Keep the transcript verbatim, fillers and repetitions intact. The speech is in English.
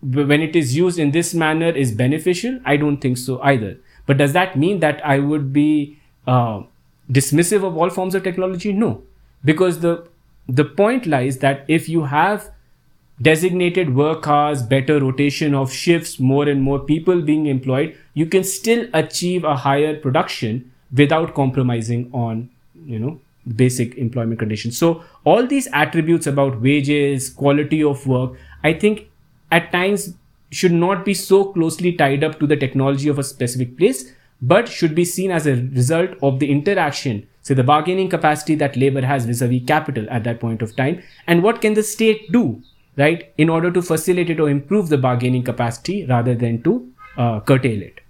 when it is used in this manner is beneficial? I don't think so either. But does that mean that I would be uh, dismissive of all forms of technology? No, because the the point lies that if you have designated work hours, better rotation of shifts, more and more people being employed, you can still achieve a higher production without compromising on, you know, basic employment conditions. So all these attributes about wages, quality of work, I think at times should not be so closely tied up to the technology of a specific place, but should be seen as a result of the interaction, say the bargaining capacity that labor has vis-a-vis capital at that point of time, and what can the state do, right, in order to facilitate or improve the bargaining capacity rather than to uh, curtail it.